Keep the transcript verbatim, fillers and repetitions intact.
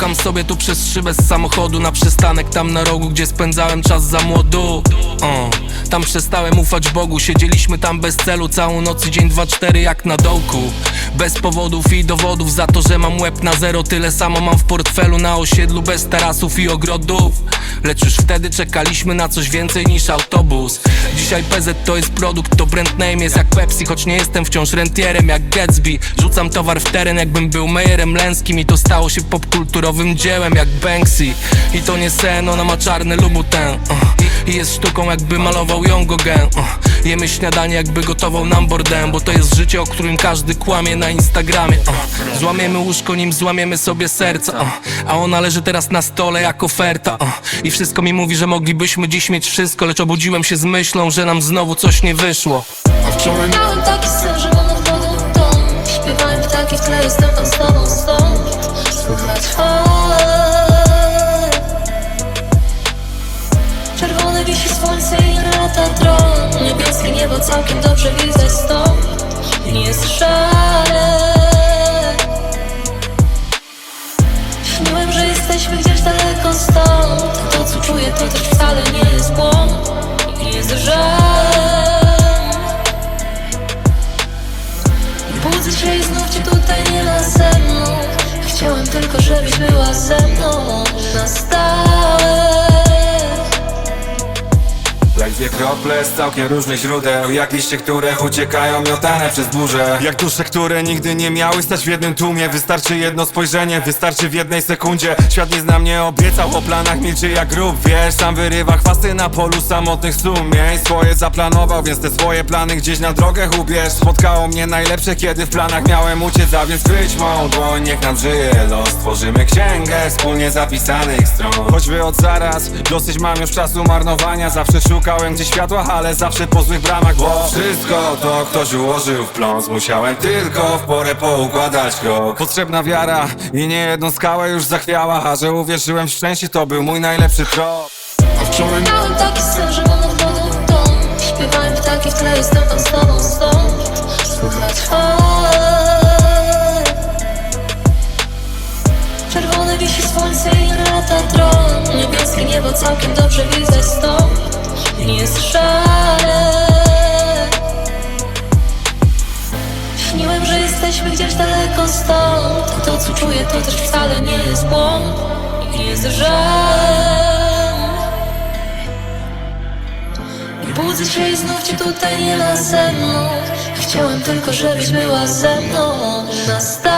Wjeżdżam sobie tu przez szybę z samochodu na przystanek tam na rogu, gdzie spędzałem czas za młodu. o, Tam przestałem ufać Bogu. Siedzieliśmy tam bez celu całą noc i dzień dwa cztery jak na dołku. Bez powodów i dowodów za to, że mam łeb na zero. Tyle samo mam w portfelu na osiedlu bez tarasów i ogrodów. Lecz już wtedy czekaliśmy na coś więcej niż autobus. Dzisiaj P Z to jest produkt, to brand name jest jak Pepsi. Choć nie jestem wciąż rentierem jak Gatsby. Rzucam towar w teren jakbym był Mejerem Lęskim. I to stało się popkulturowym dziełem jak Banksy. I to nie sen, ona ma czarny Louboutin uh. I jest sztuką jakby malował ją Gauguin uh. Jemy śniadanie jakby gotował nam Bourdain. Bo to jest życie, o którym każdy kłamie na Instagramie uh. Złamiemy łóżko, nim złamiemy sobie serca uh. A ona leży teraz na stole jak oferta uh. I wszystko mi mówi, że moglibyśmy dziś mieć wszystko. Lecz obudziłem się z myślą, że nam znowu coś nie wyszło. A wczoraj miałem taki sen, że mam nad wodą dom. Śpiewałem ptaki w tle, jestem tam z tobą stąd. Słychać fal. Czerwone wisi słońce i lata dron. Niebieskie niebo całkiem dobrze widać stąd. Nie jest szare. Śniłem, że jesteśmy gdzieś daleko stąd. To co czuję to też wcale nie jest błąd. Nie jest żal. Budzę się i znów cię tutaj nie ma ze mną. Chciałem tylko, żebyś była ze mną na stałe. Jak dwie krople z całkiem różnych źródeł. Jak liście, które uciekają miotane przez burzę. Jak dusze, które nigdy nie miały stać w jednym tłumie. Wystarczy jedno spojrzenie, wystarczy w jednej sekundzie. Świat nie zna mnie, obiecał, o planach milczy jak grób. Wiesz, sam wyrywa chwasty na polu samotnych sumień. Swoje zaplanował, więc te swoje plany gdzieś na drogę ubierz. Spotkało mnie najlepsze, kiedy w planach miałem uciec. A więc chwyć mą dłoń, niech nam żyje los. Tworzymy księgę wspólnie zapisanych stron. Choćby od zaraz, dosyć mam już czasu marnowania. Zawsze szukam Szukałem gdzieś światła, ale zawsze po złych bramach. Bo wszystko to ktoś ułożył w pląs. Musiałem tylko w porę poukładać krok. Potrzebna wiara i nie jedną skałę już zachwiała. A że uwierzyłem w szczęście, to był mój najlepszy krok. A wczoraj miałem taki sen, że mam nad wodą dom. Śpiewałem ptaki w tle, jestem tam z tobą stąd. Słychać fal. Czerwone wisi słońce i lata dron. Niebieskie niebo całkiem dobrze widać stąd. Nie jest szare. Śniłem, że jesteśmy gdzieś daleko stąd. To co czuję to też wcale nie jest błąd. Nie jest żal. Budzę się i znów cię tutaj nie ma ze mną. Chciałem tylko, żebyś była ze mną na stałe.